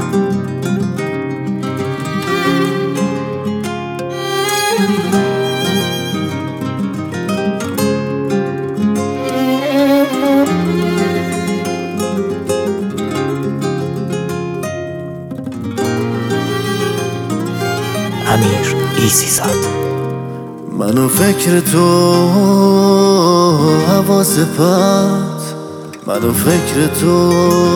امیر ایزیزاد. منو فکر تو حواس پرت، منو فکر تو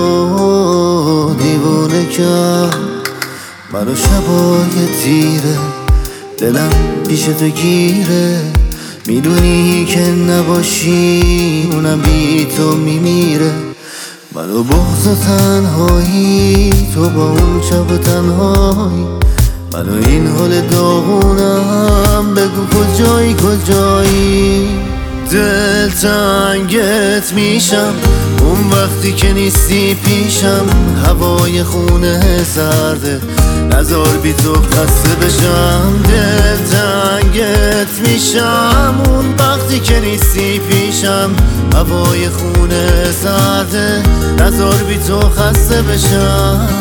دیوونه کرد، منو شبای تیره دلم پیش تو گیره، میدونی که نباشی اونم بی تو میمیره. منو بغض و تنهایی، تو با اون شب تنهایی، منو این حال داغونم، بگو کجایی. دل تنگت میشم اون وقتی که نیستی پیشم، هوای خونه سرده نزار بی تو خسته بشم. دل تنگت میشم اون وقتی که نیستی پیشم، هوای خونه سرده نزار بی تو خسته بشم.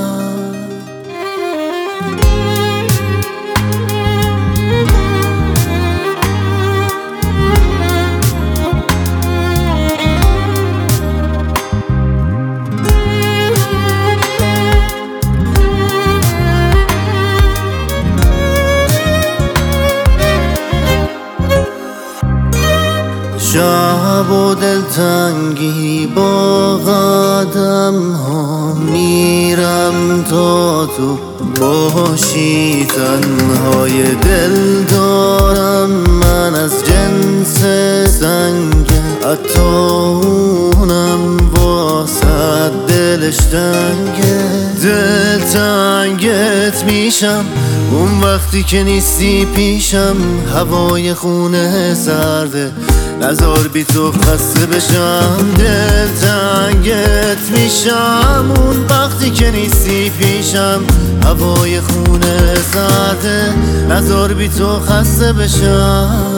شب و دلتنگی با قدم ها میرم تا تو باشی. تنهای دل دارم من از جنس سنگ، حتی اونم واسه دلش تنگه. دل تنگت میشم اون وقتی که نیستی پیشم، هوای خونه سرده نزار بی تو خسته بشم. دل تنگت میشم اون وقتی که نیستی پیشم، هوای خونه سرده نزار بی تو خسته بشم.